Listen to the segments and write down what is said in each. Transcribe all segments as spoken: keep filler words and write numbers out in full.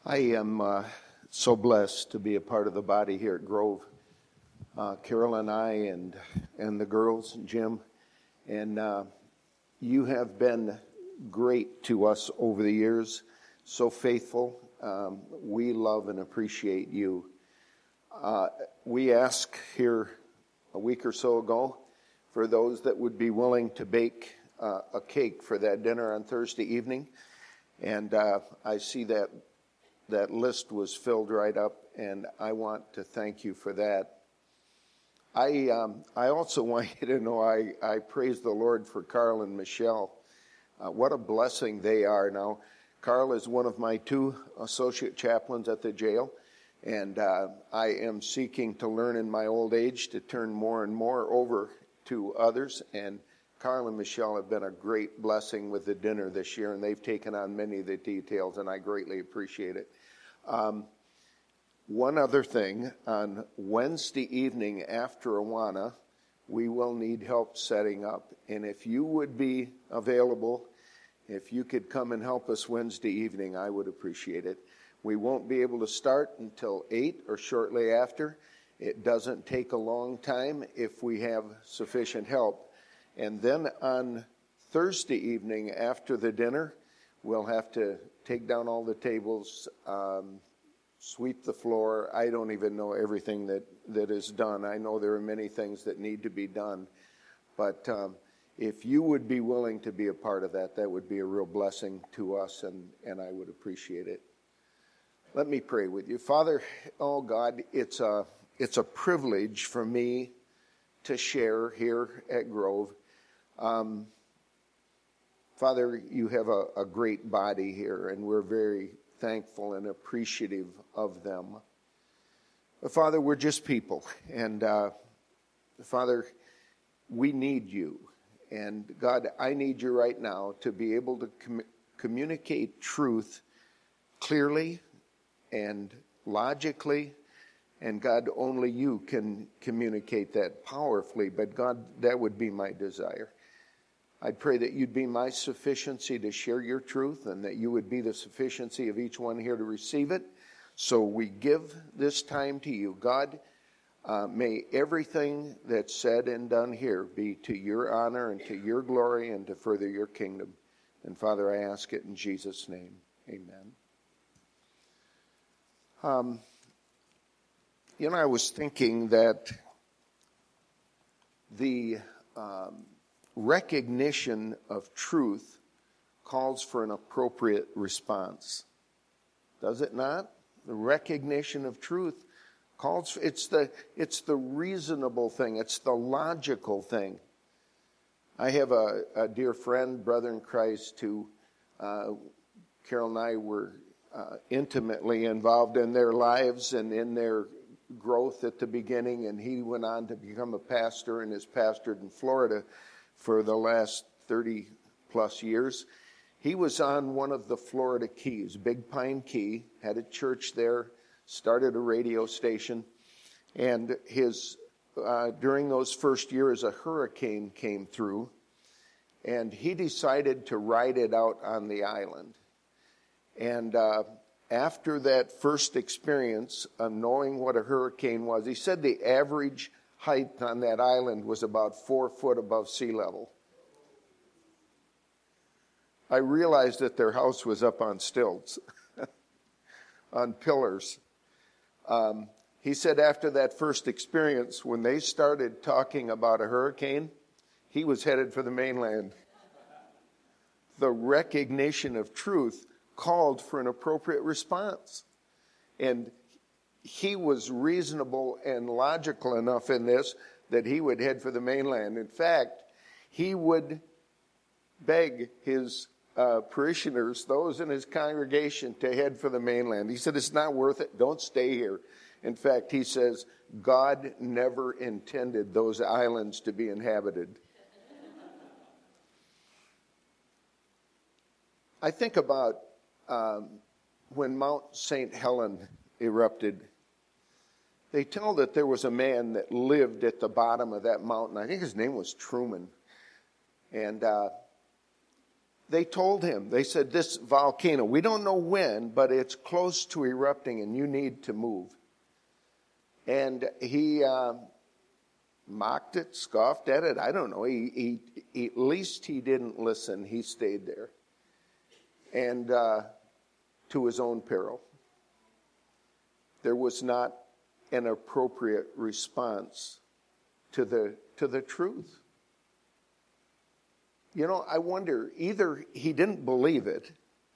I am uh, so blessed to be a part of the body here at Grove. Uh, Carol and I and and the girls, Jim, and uh, you have been great to us over the years, so faithful. Um, we love and appreciate you. Uh, we asked here a week or so ago for those that would be willing to bake uh, a cake for that dinner on Thursday evening, and uh, I see that that list was filled right up, and I want to thank you for that. I um, I also want you to know I, I praise the Lord for Carl and Michelle. Uh, what a blessing they are. Now, Carl is one of my two associate chaplains at the jail, and uh, I am seeking to learn in my old age to turn more and more over to others, and Carl and Michelle have been a great blessing with the dinner this year, and they've taken on many of the details, and I greatly appreciate it. Um, one other thing, on Wednesday evening after Awana, we will need help setting up, and if you would be available, if you could come and help us Wednesday evening, I would appreciate it. We won't be able to start until eight or shortly after. It doesn't take a long time if we have sufficient help. And then on Thursday evening after the dinner, we'll have to take down all the tables, um, sweep the floor. I don't even know everything that, that is done. I know there are many things that need to be done. But um, if you would be willing to be a part of that, that would be a real blessing to us, and, and I would appreciate it. Let me pray with you. Father, oh God, it's a, it's a privilege for me to share here at Grove. Um, Father, you have a, a great body here, and we're very thankful and appreciative of them. But Father, we're just people, and uh, Father, we need you. And God, I need you right now to be able to com- communicate truth clearly and logically. And God, only you can communicate that powerfully. But God, that would be my desire. I'd pray that you'd be my sufficiency to share your truth, and that you would be the sufficiency of each one here to receive it. So we give this time to you. God, uh, may everything that's said and done here be to your honor and to your glory and to further your kingdom. And Father, I ask it in Jesus' name. Amen. Um, you know, I was thinking that the um, recognition of truth calls for an appropriate response. Does it not? The recognition of truth calls for, it's the it's the reasonable thing, it's the logical thing. I have a, a dear friend, brother in Christ, who uh, Carol and I were uh, intimately involved in their lives and in their growth at the beginning, and he went on to become a pastor and has pastored in Florida for the last thirty plus years. He was on one of the Florida Keys, Big Pine Key, had a church there, started a radio station, and his uh, during those first years a hurricane came through, and he decided to ride it out on the island. And uh, after that first experience of knowing what a hurricane was, he said the average height on that island was about four foot above sea level. I realized that their house was up on stilts, on pillars. Um, he said after that first experience, when they started talking about a hurricane, he was headed for the mainland. The recognition of truth called for an appropriate response. And he was reasonable and logical enough in this that he would head for the mainland. In fact, he would beg his uh, parishioners, those in his congregation, to head for the mainland. He said, it's not worth it. Don't stay here. In fact, he says, God never intended those islands to be inhabited. I think about um, when Mount Saint Helens erupted. They tell that there was a man that lived at the bottom of that mountain. I think his name was Truman. And uh, they told him, they said, this volcano, we don't know when, but it's close to erupting and you need to move. And he uh, mocked it, scoffed at it. I don't know. He, he, he, at least he didn't listen. He stayed there. And uh, to his own peril. There was not an appropriate response to the to the truth. You know, I wonder, either he didn't believe it.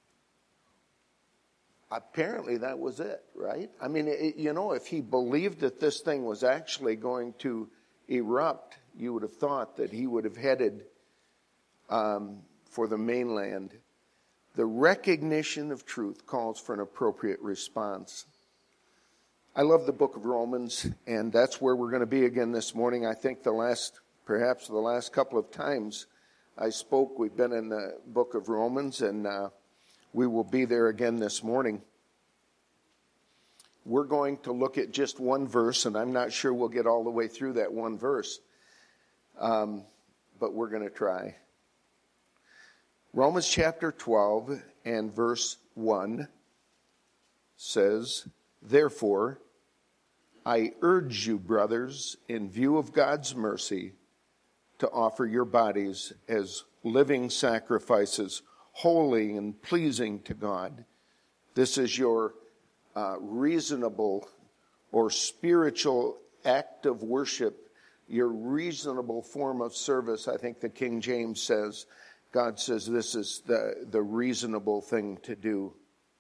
Apparently that was it, right? I mean, it, you know, if he believed that this thing was actually going to erupt, you would have thought that he would have headed um, for the mainland. The recognition of truth calls for an appropriate response. I love the book of Romans, and that's where we're going to be again this morning. I think the last, perhaps the last couple of times I spoke, we've been in the book of Romans, and uh, we will be there again this morning. We're going to look at just one verse, and I'm not sure we'll get all the way through that one verse, um, but we're going to try. Romans chapter twelve and verse one says, "Therefore, I urge you, brothers, in view of God's mercy, to offer your bodies as living sacrifices, holy and pleasing to God. This is your uh, reasonable or spiritual act of worship, your reasonable form of service." I think the King James says, God says this is the, the reasonable thing to do.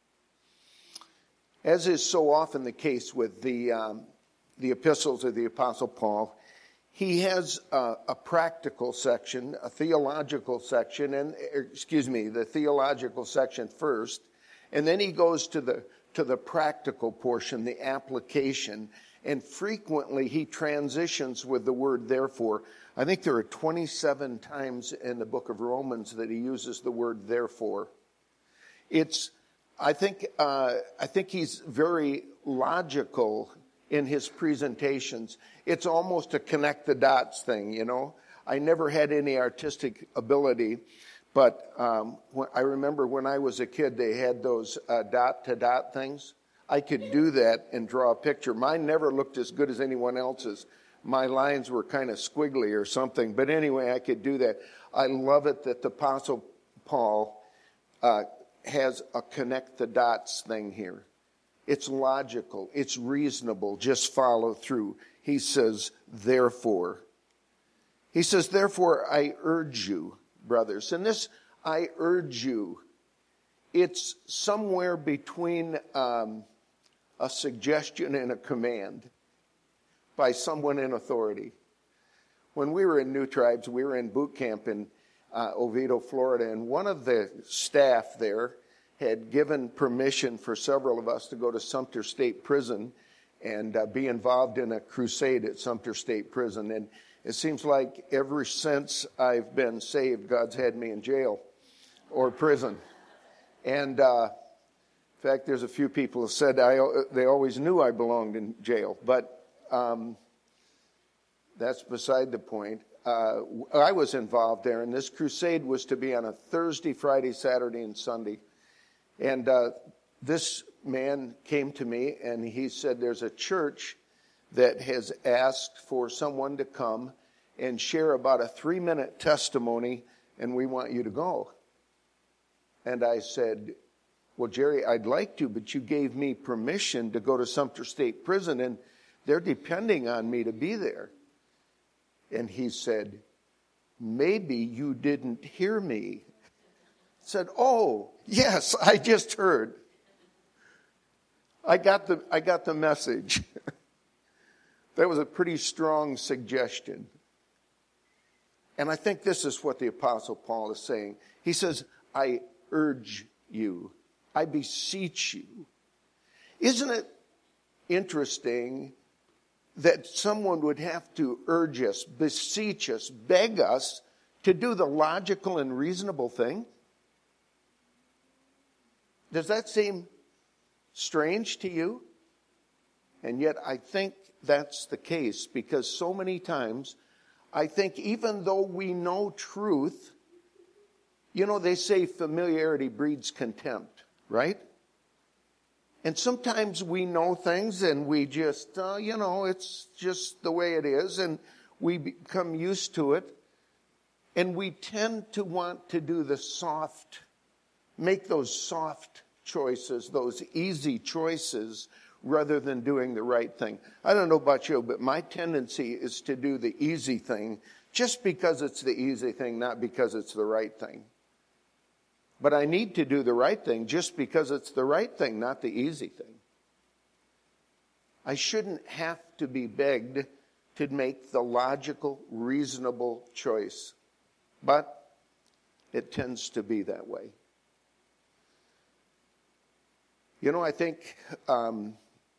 As is so often the case with the um, the epistles of the Apostle Paul, he has a, a practical section, a theological section, and excuse me, the theological section first, and then he goes to the to the practical portion, the application, and frequently he transitions with the word therefore. I think there are twenty-seven times in the book of Romans that he uses the word therefore. It's I think uh, I think he's very logical in his presentations. It's almost a connect the dots thing, you know. I never had any artistic ability, but um, when, I remember when I was a kid, they had those uh, dot to dot things. I could do that and draw a picture. Mine never looked as good as anyone else's. My lines were kind of squiggly or something, but anyway, I could do that. I love it that the Apostle Paul uh, has a connect the dots thing here. It's logical. It's reasonable. Just follow through. He says, therefore. He says, therefore, I urge you, brothers. And this, I urge you, it's somewhere between um, a suggestion and a command by someone in authority. When we were in New Tribes, we were in boot camp in uh, Oviedo, Florida, and one of the staff there had given permission for several of us to go to Sumter State Prison and uh, be involved in a crusade at Sumter State Prison. And it seems like ever since I've been saved, God's had me in jail or prison. And uh, in fact, there's a few people who said I, they always knew I belonged in jail, but um, that's beside the point. Uh, I was involved there, and this crusade was to be on a Thursday, Friday, Saturday, and Sunday. And uh, this man came to me, and he said, there's a church that has asked for someone to come and share about a three-minute testimony, and we want you to go. And I said, well, Jerry, I'd like to, but you gave me permission to go to Sumter State Prison, and they're depending on me to be there. And he said, maybe you didn't hear me. I said, oh, yes, I just heard. I got the I got the message. That was a pretty strong suggestion. And I think this is what the Apostle Paul is saying. He says, I urge you. I beseech you. Isn't it interesting that someone would have to urge us, beseech us, beg us to do the logical and reasonable thing? Does that seem strange to you? And yet I think that's the case, because so many times I think even though we know truth, You know, they say familiarity breeds contempt, right? And sometimes we know things and we just, uh, you know, it's just the way it is, and we become used to it. And we tend to want to do the soft, make those soft choices, those easy choices, rather than doing the right thing. I don't know about you, but my tendency is to do the easy thing just because it's the easy thing, not because it's the right thing. But I need to do the right thing just because it's the right thing, not the easy thing. I shouldn't have to be begged to make the logical, reasonable choice. But it tends to be that way. You know, I think um,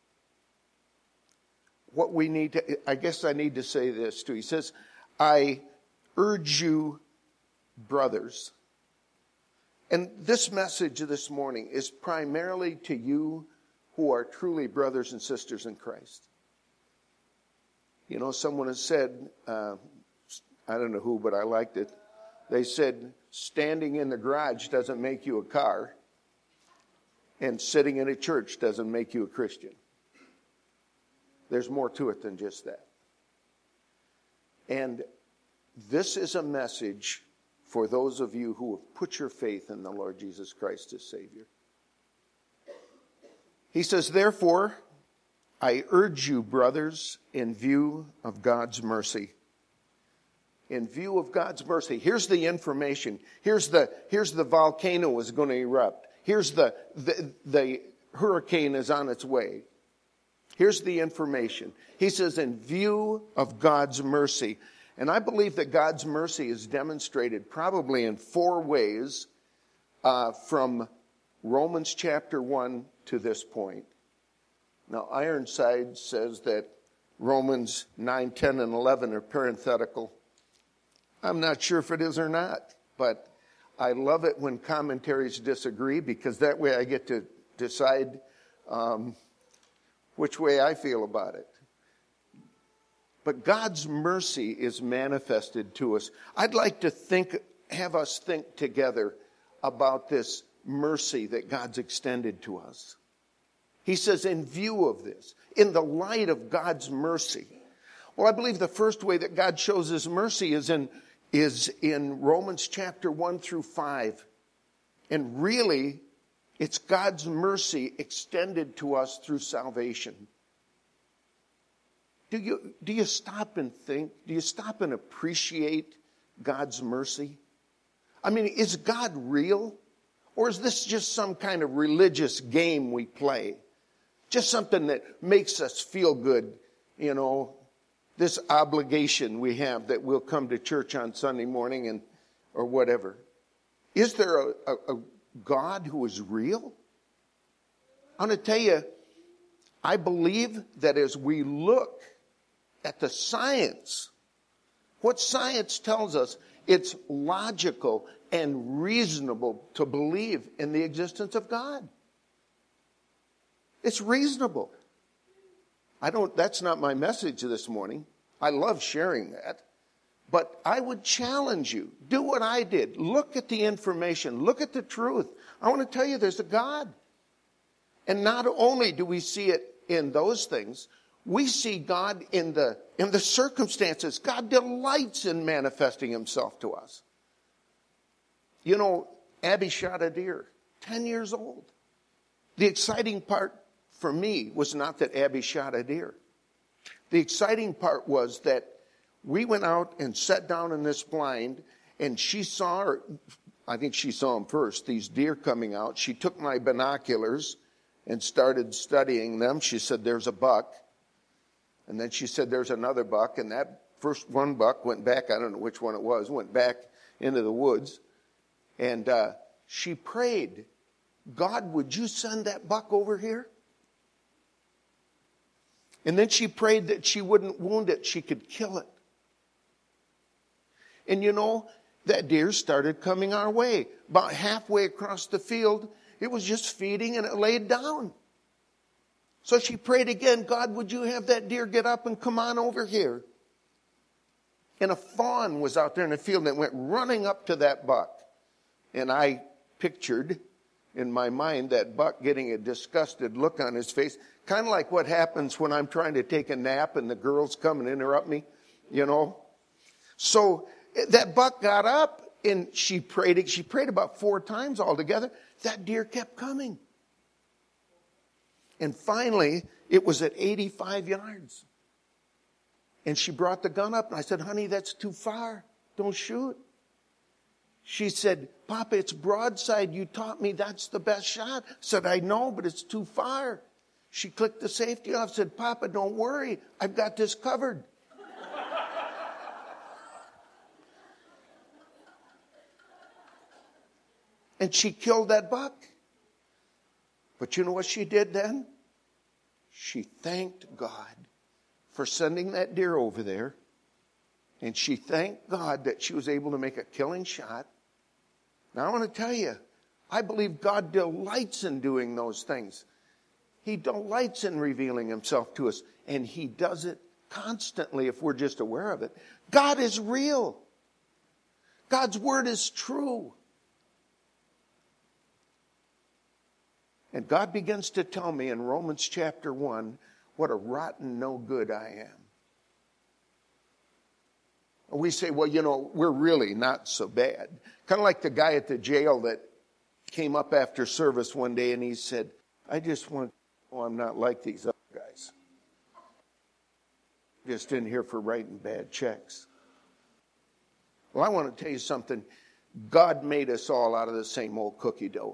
what we need to, I guess I need to say this too. He says, I urge you, brothers. And this message this morning is primarily to you who are truly brothers and sisters in Christ. You know, someone has said, uh, I don't know who, but I liked it. They said, standing in the garage doesn't make you a car, and sitting in a church doesn't make you a Christian. There's more to it than just that. And this is a message for those of you who have put your faith in the Lord Jesus Christ as Savior. He says, therefore, I urge you, brothers, in view of God's mercy. In view of God's mercy. Here's the information. Here's the, here's the volcano is going to erupt. Here's the, the, the hurricane is on its way. Here's the information. He says, in view of God's mercy. And I believe that God's mercy is demonstrated probably in four ways uh, from Romans chapter one to this point. Now, Ironside says that Romans nine, ten, and eleven are parenthetical. I'm not sure if it is or not, but I love it when commentaries disagree, because that way I get to decide um, which way I feel about it. But God's mercy is manifested to us. I'd like to think, have us think together about this mercy that God's extended to us. He says, in view of this, in the light of God's mercy. Well, I believe the first way that God shows his mercy is in is in Romans chapter one through five. And really, it's God's mercy extended to us through salvation. Do you, do you stop and think? Do you stop and appreciate God's mercy? I mean, is God real? Or is this just some kind of religious game we play? Just something that makes us feel good, you know, this obligation we have that we'll come to church on Sunday morning and or whatever. Is there a, a, a God who is real? I'm going to tell you, I believe that as we look at the science, what science tells us, it's logical and reasonable to believe in the existence of God. It's reasonable. I don't, that's not my message this morning. I love sharing that. But I would challenge you. Do what I did. Look at the information. Look at the truth. I want to tell you there's a God. And not only do we see it in those things, we see God in the, in the circumstances. God delights in manifesting himself to us. You know, Abby shot a deer, ten years old. The exciting part for me was not that Abby shot a deer. The exciting part was that we went out and sat down in this blind, and she saw, or I think she saw them first, these deer coming out. She took my binoculars and started studying them. She said, there's a buck. And then she said, there's another buck. And that first one buck went back, I don't know which one it was, went back into the woods. And uh, she prayed, God, would you send that buck over here? And then she prayed that she wouldn't wound it, she could kill it. And you know, that deer started coming our way. About halfway across the field, it was just feeding and it laid down. So she prayed again, God, would you have that deer get up and come on over here? And a fawn was out there in the field and it went running up to that buck. And I pictured in my mind that buck getting a disgusted look on his face, kind of like what happens when I'm trying to take a nap and the girls come and interrupt me, you know. So that buck got up and she prayed. She prayed about four times altogether. That deer kept coming. And finally, it was at eighty-five yards. And she brought the gun up and I said, honey, that's too far. Don't shoot. She said, Papa, it's broadside. You taught me that's the best shot. I said, I know, but it's too far. She clicked the safety off, said, Papa, don't worry. I've got this covered. And she killed that buck. But you know what she did then? She thanked God for sending that deer over there. And she thanked God that she was able to make a killing shot. Now I want to tell you, I believe God delights in doing those things. He delights in revealing himself to us. And he does it constantly if we're just aware of it. God is real. God's word is true. And God begins to tell me in Romans chapter one what a rotten no good I am. We say, well, you know, we're really not so bad. Kind of like the guy at the jail that came up after service one day and he said, I just want, oh, I'm not like these other guys. Just in here for writing bad checks. Well, I want to tell you something. God made us all out of the same old cookie dough.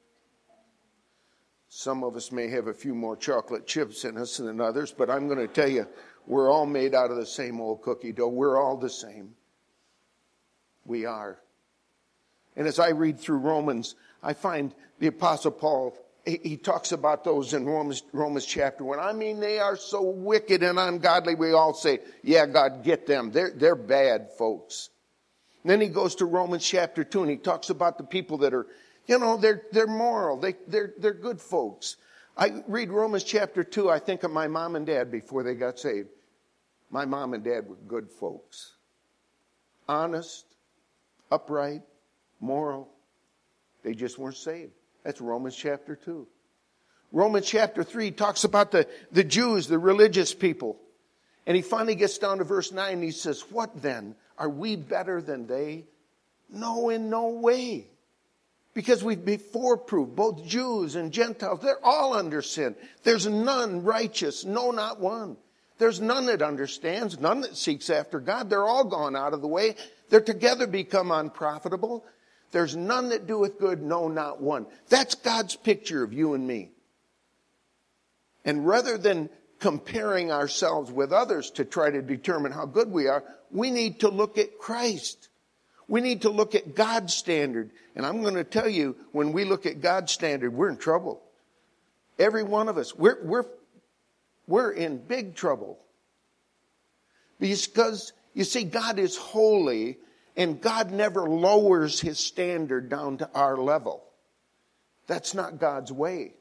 Some of us may have a few more chocolate chips in us than others, but I'm going to tell you, we're all made out of the same old cookie dough. We're all the same. We are. And as I read through Romans, I find the Apostle Paul, he, he talks about those in Romans, Romans chapter one. I mean, they are so wicked and ungodly. We all say, yeah, God, get them. They're, they're bad folks. And then he goes to Romans chapter two and he talks about the people that are, you know, they're, they're moral. They, they're, they're good folks. I read Romans chapter two, I think of my mom and dad before they got saved. My mom and dad were good folks. Honest, upright, moral. They just weren't saved. That's Romans chapter two. Romans chapter three talks about the, the Jews, the religious people. And he finally gets down to verse nine and he says, what then? Are we better than they? No, in no way. Because we've before proved, both Jews and Gentiles, they're all under sin. There's none righteous, no, not one. There's none that understands, none that seeks after God. They're all gone out of the way. They're together become unprofitable. There's none that doeth good, no, not one. That's God's picture of you and me. And rather than comparing ourselves with others to try to determine how good we are, we need to look at Christ. We need to look at God's standard. And I'm going to tell you, when we look at God's standard, we're in trouble. Every one of us, we're, we're, we're in big trouble. Because, you see, God is holy, and God never lowers his standard down to our level. That's not God's way.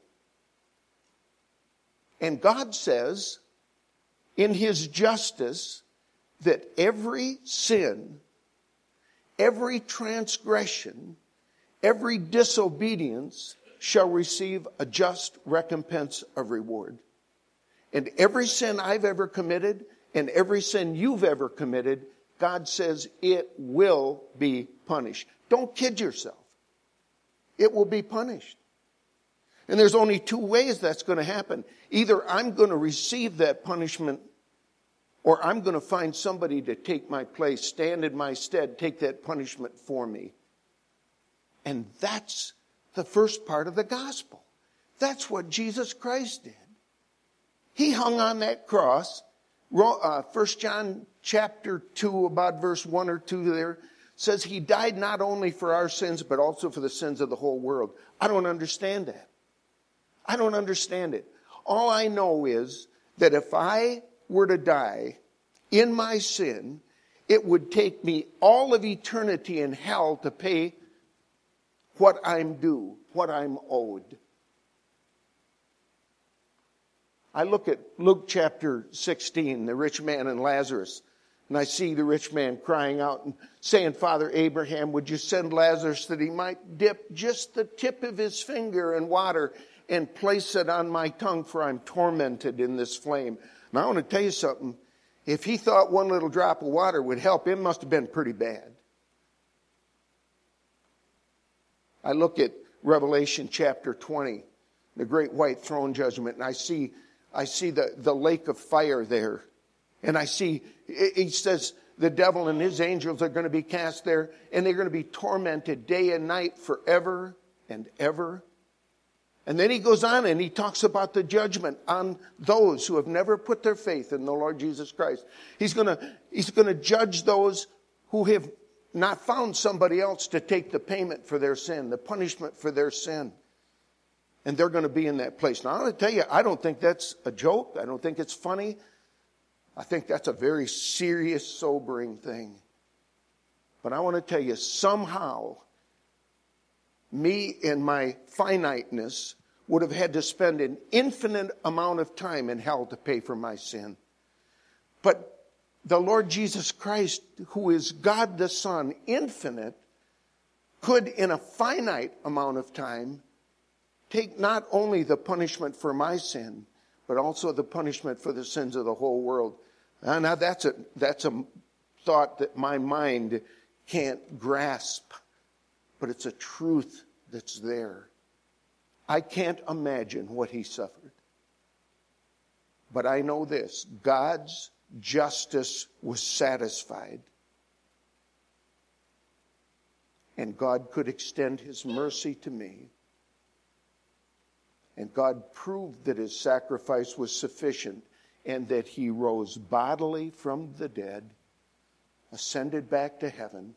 And God says, in his justice, that every sin, every transgression, every disobedience shall receive a just recompense of reward. And every sin I've ever committed and every sin you've ever committed, God says it will be punished. Don't kid yourself. It will be punished. And there's only two ways that's going to happen. Either I'm going to receive that punishment, or I'm going to find somebody to take my place, stand in my stead, take that punishment for me. And that's the first part of the gospel. That's what Jesus Christ did. He hung on that cross. Uh, First John chapter two, about verse one or two there, says he died not only for our sins, but also for the sins of the whole world. I don't understand that. I don't understand it. All I know is that if I were to die in my sin, it would take me all of eternity in hell to pay what I'm due, what I'm owed. I look at Luke chapter sixteen, the rich man and Lazarus. And I see the rich man crying out and saying, Father Abraham, would you send Lazarus that he might dip just the tip of his finger in water and place it on my tongue, for I'm tormented in this flame. And I want to tell you something. If he thought one little drop of water would help, it must have been pretty bad. I look at Revelation chapter twenty, the great white throne judgment, and I see, I see the, the lake of fire there. And I see, he says, the devil and his angels are going to be cast there, and they're going to be tormented day and night forever and ever. And then he goes on and he talks about the judgment on those who have never put their faith in the Lord Jesus Christ. He's going to, he's going to judge those who have not found somebody else to take the payment for their sin, the punishment for their sin. And they're going to be in that place. Now, I want to tell you, I don't think that's a joke. I don't think it's funny. I think that's a very serious, sobering thing. But I want to tell you, somehow, me in my finiteness would have had to spend an infinite amount of time in hell to pay for my sin. But the Lord Jesus Christ, who is God the Son, infinite, could in a finite amount of time take not only the punishment for my sin, but also the punishment for the sins of the whole world. Now that's a, that's a thought that my mind can't grasp. But it's a truth that's there. I can't imagine what he suffered. But I know this. God's justice was satisfied. And God could extend his mercy to me. And God proved that his sacrifice was sufficient and that he rose bodily from the dead, ascended back to heaven.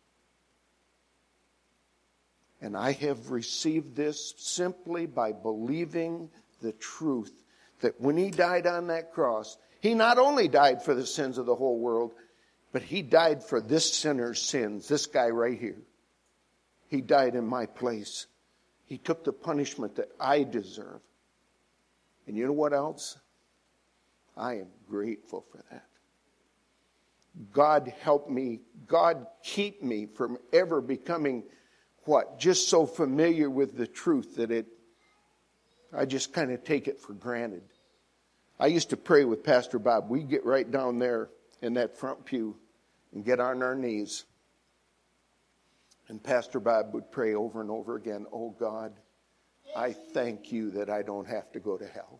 And I have received this simply by believing the truth that when he died on that cross, he not only died for the sins of the whole world, but he died for this sinner's sins, this guy right here. He died in my place. He took the punishment that I deserve. And you know what else? I am grateful for that. God help me, God keep me from ever becoming what? Just so familiar with the truth that it, I just kind of take it for granted. I used to pray with Pastor Bob. We'd get right down there in that front pew and get on our knees. And Pastor Bob would pray over and over again, oh God, I thank you that I don't have to go to hell.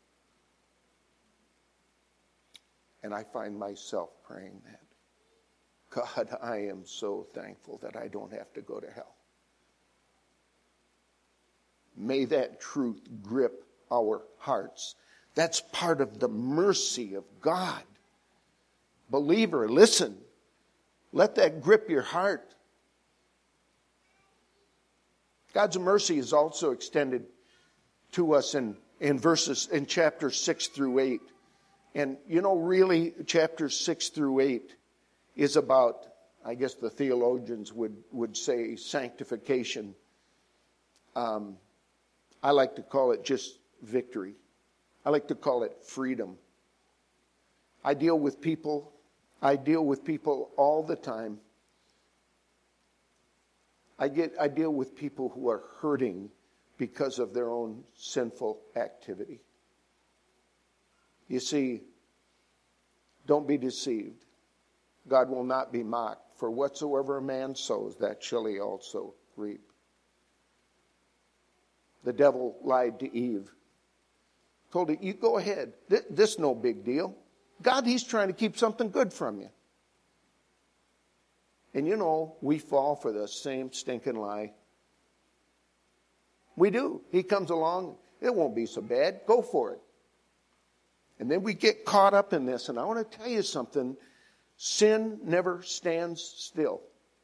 And I find myself praying that. God, I am so thankful that I don't have to go to hell. May that truth grip our hearts. That's part of the mercy of God. Believer, listen. Let that grip your heart. God's mercy is also extended to us in, in verses in chapters six through eight. And you know, really, chapters six through eight is about, I guess the theologians would, would say, sanctification. Um, I like to call it just victory. I like to call it freedom. I deal with people. I deal with people all the time. I get. I deal with people who are hurting because of their own sinful activity. You see, don't be deceived. God will not be mocked. For whatsoever a man sows, that shall he also reap. The devil lied to Eve. Told her, you go ahead. This, this no big deal. God, he's trying to keep something good from you. And you know, we fall for the same stinking lie. We do. He comes along, it won't be so bad. Go for it. And then we get caught up in this. And I want to tell you something. Sin never stands still.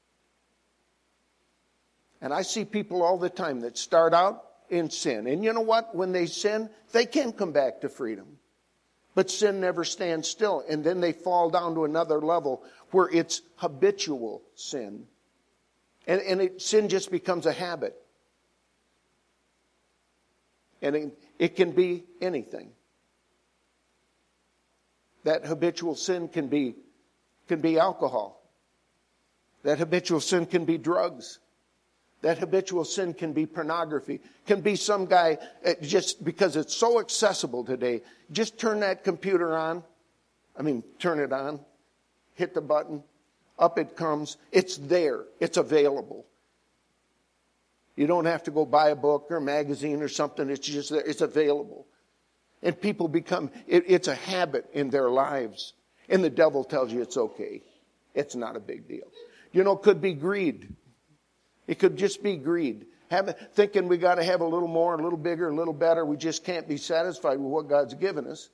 And I see people all the time that start out in sin. And you know what? When they sin, they can come back to freedom. But sin never stands still. And then they fall down to another level where it's habitual sin. And, and it, sin just becomes a habit. And it, it can be anything. That habitual sin can be can be alcohol. That habitual sin can be drugs. That habitual sin can be pornography. Can be some guy, just because it's so accessible today, just turn that computer on. I mean, turn it on. Hit the button. Up it comes. It's there. It's available. You don't have to go buy a book or a magazine or something. It's just there. It's available. And people become, it, it's a habit in their lives. And the devil tells you it's okay. It's not a big deal. You know, it could be greed. It could just be greed. Have, thinking we got to have a little more, a little bigger, a little better. We just can't be satisfied with what God's given us.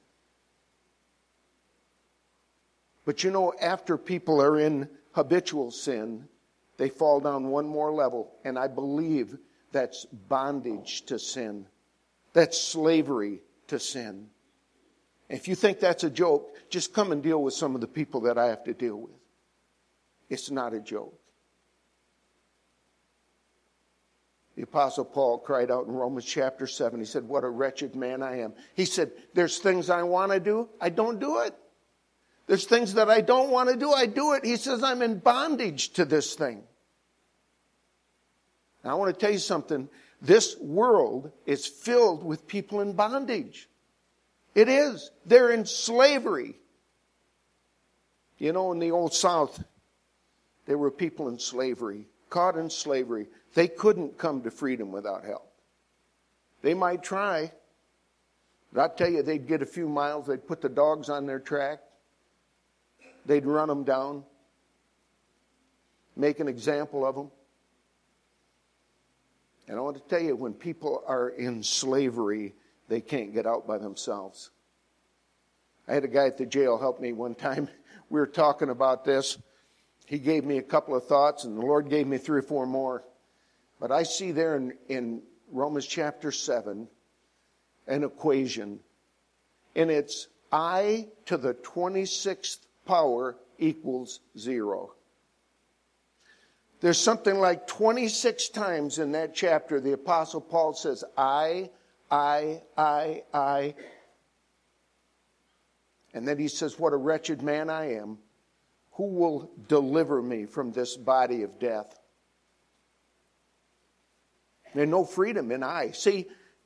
But you know, after people are in habitual sin, they fall down one more level. And I believe that's bondage to sin. That's slavery to sin. If you think that's a joke, just come and deal with some of the people that I have to deal with. It's not a joke. The Apostle Paul cried out in Romans chapter seven. He said, what a wretched man I am. He said, there's things I want to do. I don't do it. There's things that I don't want to do. I do it. He says, I'm in bondage to this thing. Now, I want to tell you something. This world is filled with people in bondage. It is. They're in slavery. You know, in the Old South, there were people in slavery, caught in slavery. They couldn't come to freedom without help. They might try. But I'll tell you, they'd get a few miles. They'd put the dogs on their track. They'd run them down. Make an example of them. And I want to tell you, when people are in slavery, they can't get out by themselves. I had a guy at the jail help me one time. We were talking about this. He gave me a couple of thoughts, and the Lord gave me three or four more. But I see there in, in Romans chapter seven an equation. And it's I to the twenty-sixth power equals zero. There's something like twenty-six times in that chapter the Apostle Paul says, I, I, I, I. And then he says, what a wretched man I am. Who will deliver me from this body of death? There's no freedom in I. See,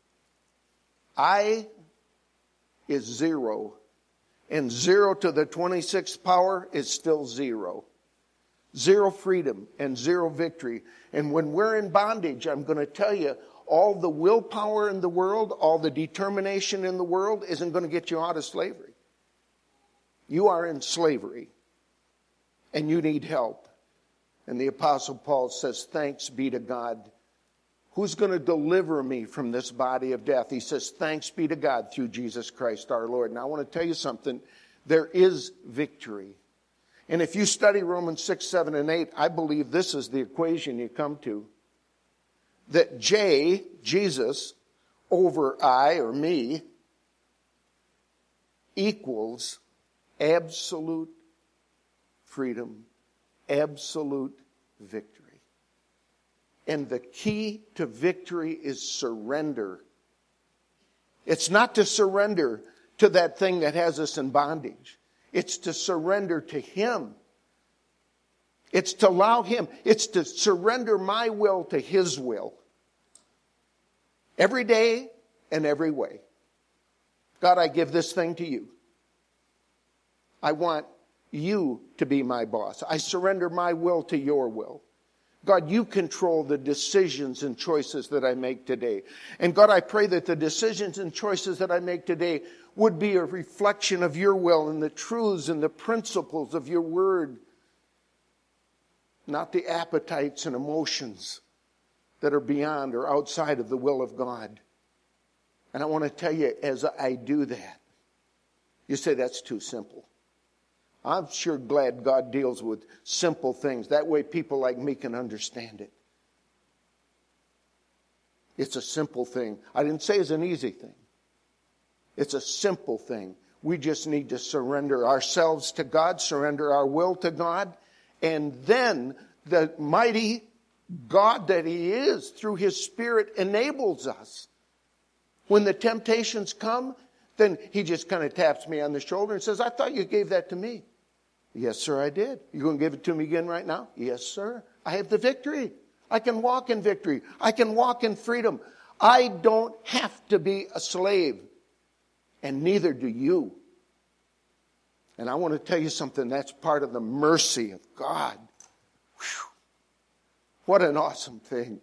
I is zero. And zero to the twenty-sixth power is still zero. Zero freedom and zero victory. And when we're in bondage, I'm going to tell you, all the willpower in the world, all the determination in the world isn't going to get you out of slavery. You are in slavery. And you need help. And the Apostle Paul says, thanks be to God. Who's going to deliver me from this body of death? He says, thanks be to God through Jesus Christ our Lord. Now I want to tell you something. There is victory. And if you study Romans six, seven, and eight, I believe this is the equation you come to. That J, Jesus, over I or me, equals absolute freedom, absolute victory. And the key to victory is surrender. It's not to surrender to that thing that has us in bondage. It's to surrender to Him. It's to allow Him. It's to surrender my will to His will. Every day and every way. God, I give this thing to you. I want you to be my boss. I surrender my will to your will. God, you control the decisions and choices that I make today. And God, I pray that the decisions and choices that I make today would be a reflection of your will and the truths and the principles of your word. Not the appetites and emotions that are beyond or outside of the will of God. And I want to tell you, as I do that, you say that's too simple. I'm sure glad God deals with simple things. That way people like me can understand it. It's a simple thing. I didn't say it's an easy thing. It's a simple thing. We just need to surrender ourselves to God, surrender our will to God, and then the mighty God that He is, through His Spirit, enables us. When the temptations come, then He just kind of taps me on the shoulder and says, I thought you gave that to me. Yes, sir, I did. You going to give it to me again right now? Yes, sir. I have the victory. I can walk in victory. I can walk in freedom. I don't have to be a slave. And neither do you. And I want to tell you something. That's part of the mercy of God. Whew. What an awesome thing.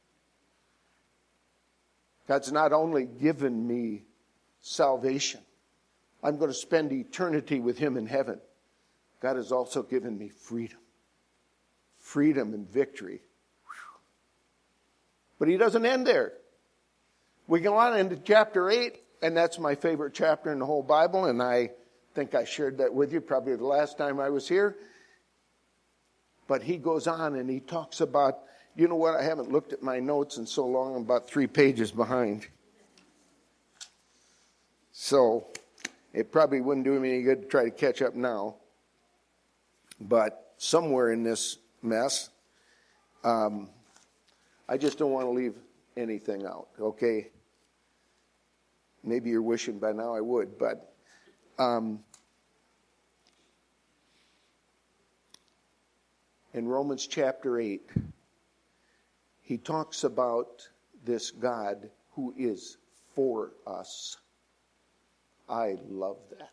God's not only given me salvation. I'm going to spend eternity with Him in heaven. God has also given me freedom. Freedom and victory. Whew. But He doesn't end there. We go on into chapter eight, and that's my favorite chapter in the whole Bible, and I think I shared that with you probably the last time I was here. But he goes on and he talks about, you know what, I haven't looked at my notes in so long, I'm about three pages behind. So it probably wouldn't do me any good to try to catch up now. But somewhere in this mess, um, I just don't want to leave anything out, okay? Maybe you're wishing by now I would, but um, in Romans chapter eight, he talks about this God who is for us. I love that.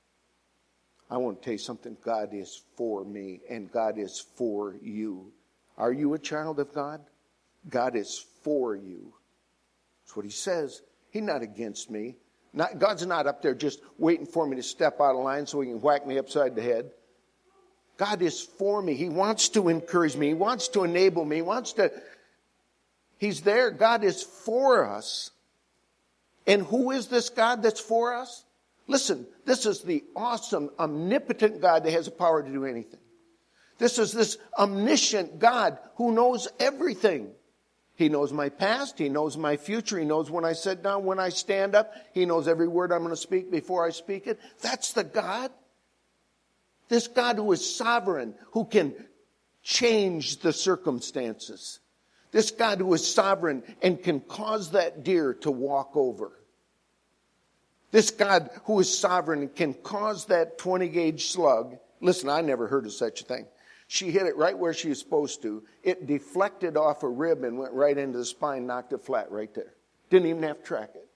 I want to tell you something. God is for me, and God is for you. Are you a child of God? God is for you. That's what he says. He's not against me. Not, God's not up there just waiting for me to step out of line so he can whack me upside the head. God is for me. He wants to encourage me. He wants to enable me. He wants to... He's there. God is for us. And who is this God that's for us? Listen, this is the awesome, omnipotent God that has the power to do anything. This is this omniscient God who knows everything. He knows my past. He knows my future. He knows when I sit down, when I stand up. He knows every word I'm going to speak before I speak it. That's the God. This God who is sovereign, who can change the circumstances. This God who is sovereign and can cause that deer to walk over. This God who is sovereign and can cause that twenty gauge slug. Listen, I never heard of such a thing. She hit it right where she was supposed to. It deflected off a rib and went right into the spine, knocked it flat right there. Didn't even have to track it.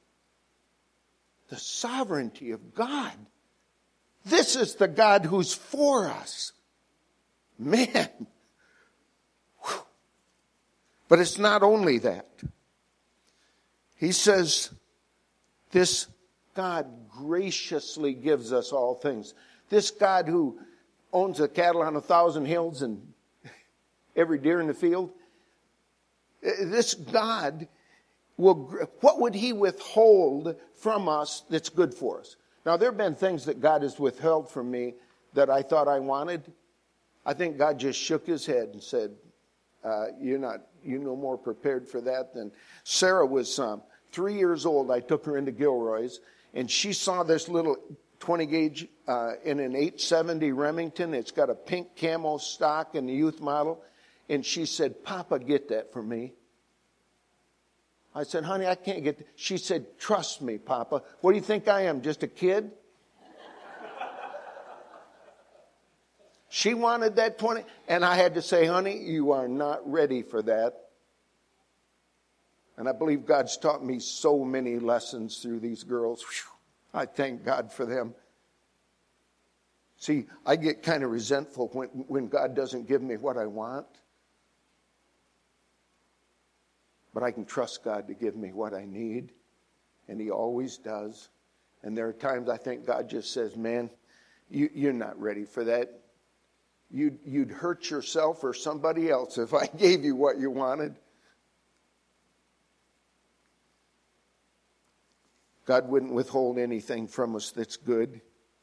The sovereignty of God. This is the God who's for us. Man. Whew. But it's not only that. He says, this God graciously gives us all things. This God who owns the cattle on a thousand hills and every deer in the field. This God will, what would he withhold from us that's good for us? Now, there have been things that God has withheld from me that I thought I wanted. I think God just shook his head and said, uh, you're not, you're no more prepared for that than Sarah was um, three years old. I took her into Gilroy's and she saw this little twenty gauge uh, in an eight seventy Remington. It's got a pink camo stock in the youth model. And she said, Papa, get that for me. I said, honey, I can't get that. She said, trust me, Papa. What do you think I am, just a kid? She wanted that twenty. And I had to say, honey, you are not ready for that. And I believe God's taught me so many lessons through these girls. Whew. I thank God for them. See, I get kind of resentful when, when God doesn't give me what I want. But I can trust God to give me what I need. And he always does. And there are times I think God just says, man, you, you're not ready for that. You'd, you'd hurt yourself or somebody else if I gave you what you wanted. God wouldn't withhold anything from us that's good.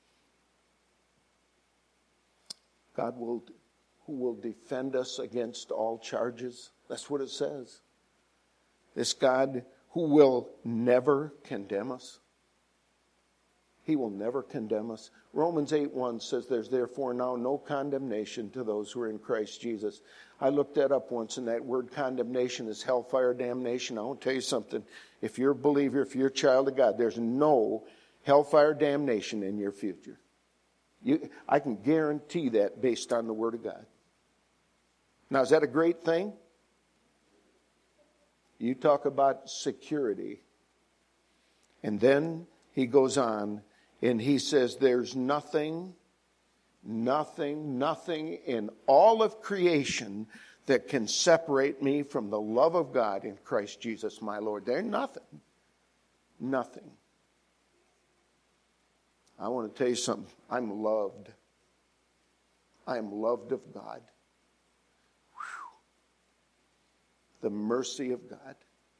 God will, who will defend us against all charges. That's what it says. This God who will never condemn us. He will never condemn us. Romans eight one says there's therefore now no condemnation to those who are in Christ Jesus. I looked that up once, and that word condemnation is hellfire damnation. I want to tell you something. If you're a believer, if you're a child of God, there's no hellfire damnation in your future. You, I can guarantee that based on the Word of God. Now, is that a great thing? You talk about security. And then he goes on and he says, there's nothing, nothing, nothing in all of creation that can separate me from the love of God in Christ Jesus my Lord. There's nothing. Nothing. I want to tell you something. I'm loved. I am loved of God. Whew. The mercy of God.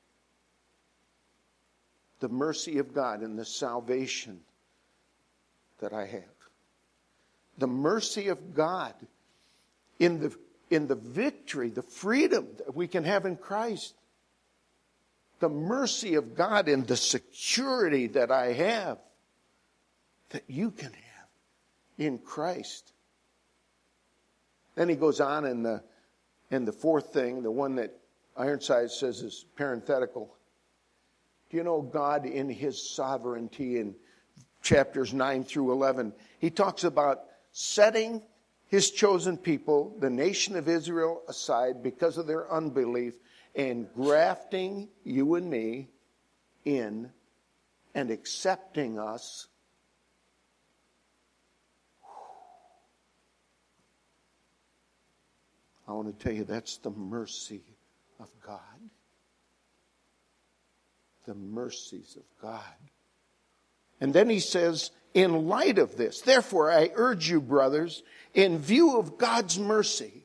The mercy of God and the salvation that I have. The mercy of God in the, in the victory, the freedom that we can have in Christ. The mercy of God in the security that I have, that you can have in Christ. Then he goes on in the, in the fourth thing, the one that Ironside says is parenthetical. Do you know God in His sovereignty in chapters nine through eleven, He talks about setting His chosen people, the nation of Israel, aside because of their unbelief and grafting you and me in and accepting us. I want to tell you, that's the mercy of God. The mercies of God. And then he says, in light of this, therefore I urge you, brothers, in view of God's mercy,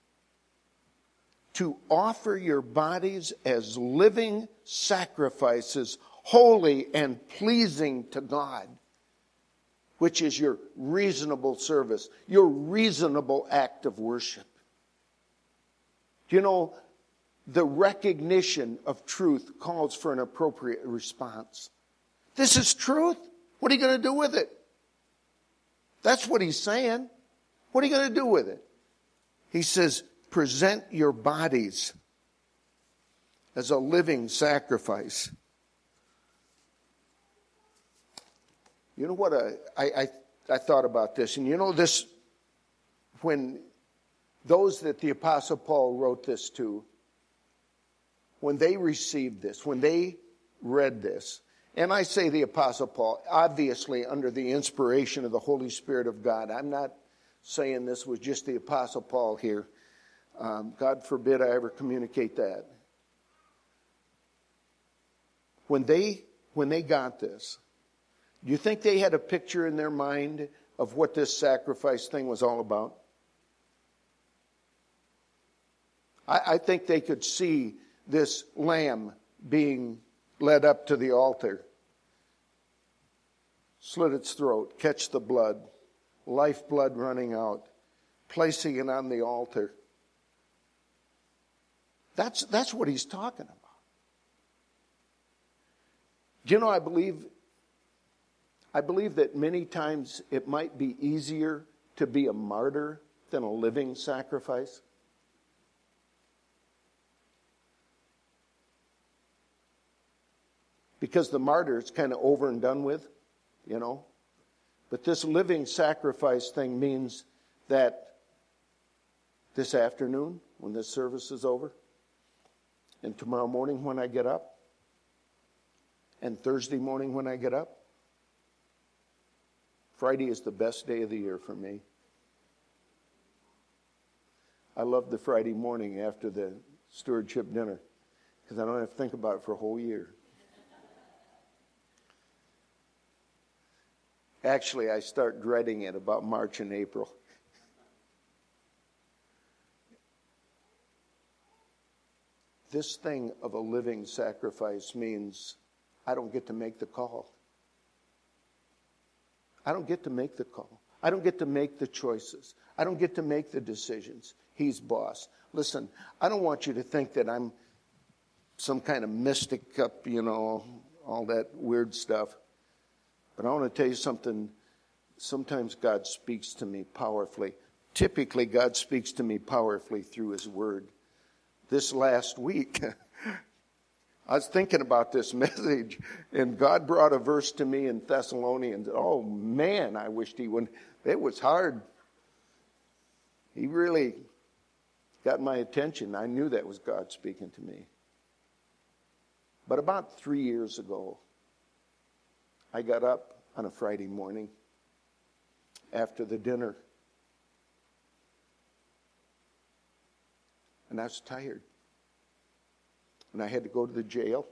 to offer your bodies as living sacrifices, holy and pleasing to God, which is your reasonable service, your reasonable act of worship. Do you know, the recognition of truth calls for an appropriate response. This is truth. What are you going to do with it? That's what he's saying. What are you going to do with it? He says, present your bodies as a living sacrifice. You know what? I, I, I thought about this. And you know this, when those that the Apostle Paul wrote this to, when they received this, when they read this, and I say the Apostle Paul, obviously under the inspiration of the Holy Spirit of God. I'm not saying this was just the Apostle Paul here. Um, God forbid I ever communicate that. When they, when they got this, do you think they had a picture in their mind of what this sacrifice thing was all about? I, I think they could see this lamb being led up to the altar, slit its throat, catch the blood, lifeblood running out, placing it on the altar. That's, that's what he's talking about. Do you know, I believe, I believe that many times it might be easier to be a martyr than a living sacrifice. Because the martyr is kind of over and done with, you know. But this living sacrifice thing means that this afternoon, when this service is over, and tomorrow morning when I get up, and Thursday morning when I get up, Friday is the best day of the year for me. I love the Friday morning after the stewardship dinner because I don't have to think about it for a whole year. Actually, I start dreading it about March and April. This thing of a living sacrifice means I don't get to make the call. I don't get to make the call. I don't get to make the choices. I don't get to make the decisions. He's boss. Listen, I don't want you to think that I'm some kind of mystic up, you know, all that weird stuff. But I want to tell you something. Sometimes God speaks to me powerfully. Typically, God speaks to me powerfully through His Word. This last week, I was thinking about this message, and God brought a verse to me in Thessalonians. Oh, man, I wished he wouldn't. It was hard. He really got my attention. I knew that was God speaking to me. But about three years ago, I got up on a Friday morning after the dinner, and I was tired. And I had to go to the jail.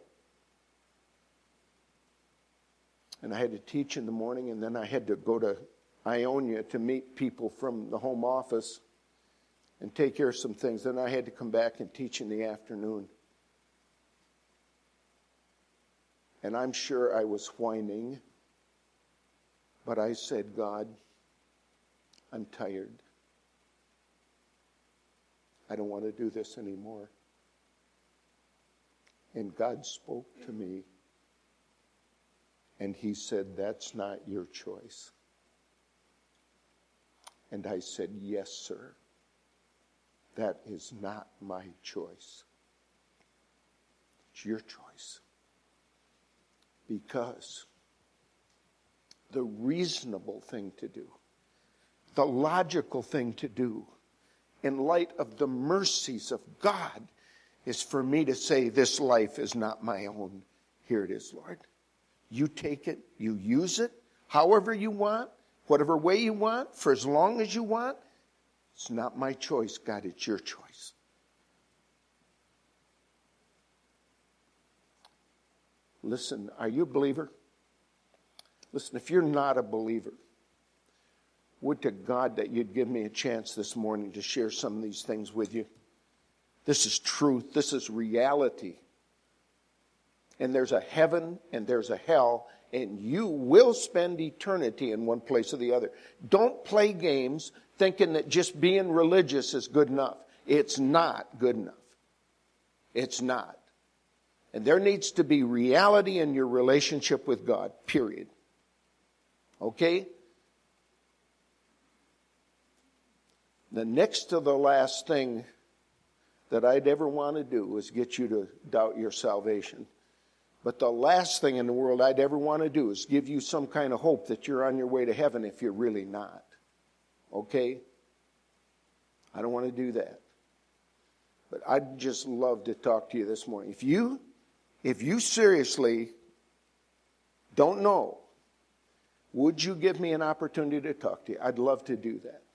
And I had to teach in the morning, and then I had to go to Ionia to meet people from the home office and take care of some things. Then I had to come back and teach in the afternoon. And I'm sure I was whining, but I said, God, I'm tired. I don't want to do this anymore. And God spoke to me, and he said, that's not your choice. And I said, yes, sir. That is not my choice. It's your choice. Because the reasonable thing to do, the logical thing to do, in light of the mercies of God, is for me to say, this life is not my own. Here it is, Lord. You take it, you use it, however you want, whatever way you want, for as long as you want. It's not my choice, God, it's your choice. Listen, are you a believer? Listen, if you're not a believer, would to God that you'd give me a chance this morning to share some of these things with you. This is truth. This is reality. And there's a heaven and there's a hell, and you will spend eternity in one place or the other. Don't play games thinking that just being religious is good enough. It's not good enough. It's not. And there needs to be reality in your relationship with God, period. Okay? The next to the last thing that I'd ever want to do is get you to doubt your salvation. But the last thing in the world I'd ever want to do is give you some kind of hope that you're on your way to heaven if you're really not. Okay? I don't want to do that. But I'd just love to talk to you this morning. If you, if you seriously don't know, would you give me an opportunity to talk to you? I'd love to do that.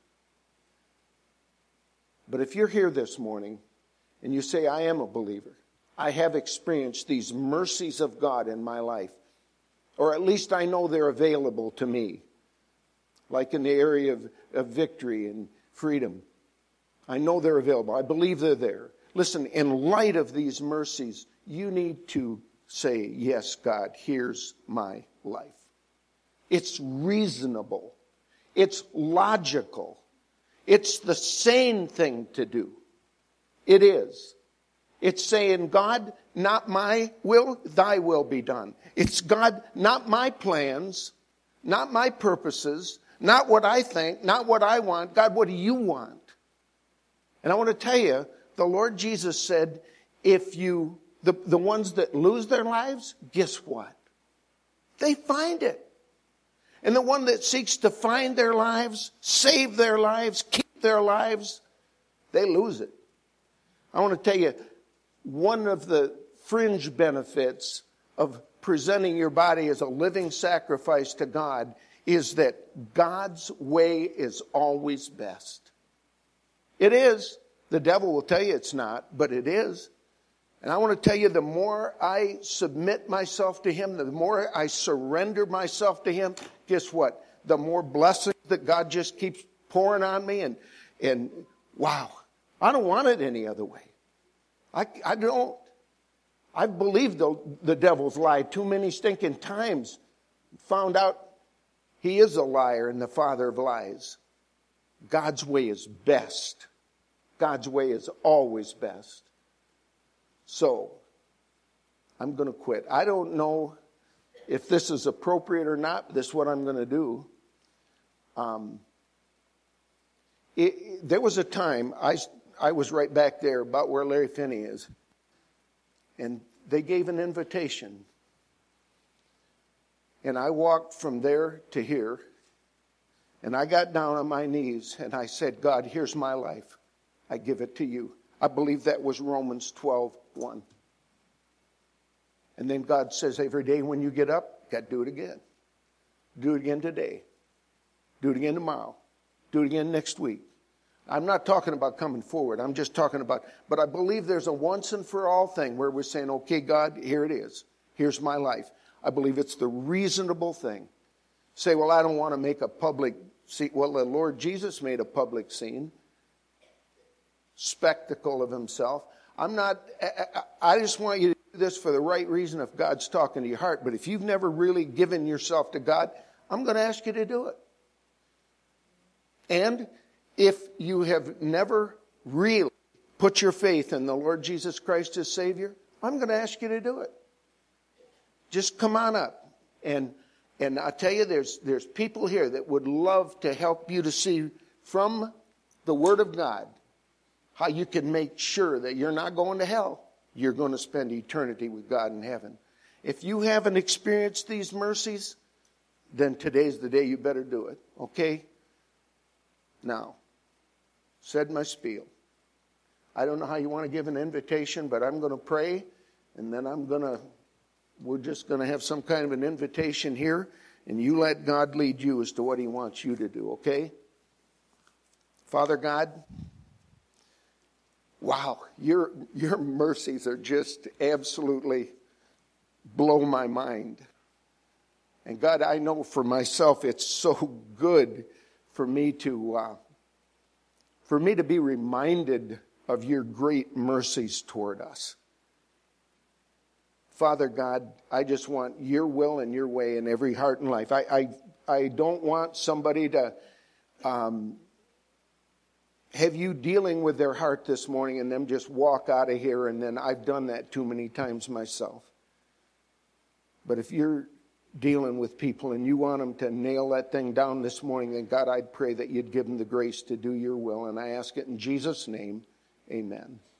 But if you're here this morning and you say, I am a believer, I have experienced these mercies of God in my life, or at least I know they're available to me, like in the area of, of victory and freedom. I know they're available. I believe they're there. Listen, in light of these mercies, you need to say, yes, God, here's my life. It's reasonable. It's logical. It's the sane thing to do. It is. It's saying, God, not my will, thy will be done. It's, God, not my plans, not my purposes, not what I think, not what I want. God, what do you want? And I want to tell you, the Lord Jesus said, if you, the, the ones that lose their lives, guess what? They find it. And the one that seeks to find their lives, save their lives, keep their lives, they lose it. I want to tell you, one of the fringe benefits of presenting your body as a living sacrifice to God is that God's way is always best. It is. The devil will tell you it's not, but it is. And I want to tell you, the more I submit myself to Him, the more I surrender myself to Him, guess what? The more blessings that God just keeps pouring on me. And, and wow, I don't want it any other way. I, I don't. I've believed the, the devil's lie too many stinking times. Found out he is a liar and the father of lies. God's way is best. God's way is always best. So, I'm going to quit. I don't know if this is appropriate or not, but this is what I'm going to do. Um, it, it, there was a time, I, I was right back there about where Larry Finney is. And they gave an invitation. And I walked from there to here. And I got down on my knees and I said, God, here's my life. I give it to you. I believe that was Romans twelve one. And then God says, every day when you get up, you got to do it again. Do it again today. Do it again tomorrow. Do it again next week. I'm not talking about coming forward. I'm just talking about, but I believe there's a once and for all thing where we're saying, okay, God, here it is. Here's my life. I believe it's the reasonable thing. Say, well, I don't want to make a public scene. Well, the Lord Jesus made a public scene. Spectacle of himself. I'm not, I just want you to do this for the right reason if God's talking to your heart. But if you've never really given yourself to God, I'm going to ask you to do it. And if you have never really put your faith in the Lord Jesus Christ as Savior, I'm going to ask you to do it. Just come on up. And and I tell you, there's there's people here that would love to help you to see from the Word of God how you can make sure that you're not going to hell. You're going to spend eternity with God in heaven. If you haven't experienced these mercies, then today's the day you better do it. Okay? Now, said my spiel. I don't know how you want to give an invitation, but I'm going to pray, and then I'm going to, we're just going to have some kind of an invitation here, and you let God lead you as to what he wants you to do, okay? Father God, wow, your your mercies are just absolutely blow my mind. And God, I know for myself it's so good for me to uh, for me to be reminded of your great mercies toward us. Father God, I just want your will and your way in every heart and life. I I, I don't want somebody to um, have you dealing with their heart this morning and them just walk out of here, and then I've done that too many times myself. But if you're dealing with people and you want them to nail that thing down this morning, then God, I'd pray that you'd give them the grace to do your will. And I ask it in Jesus' name, amen.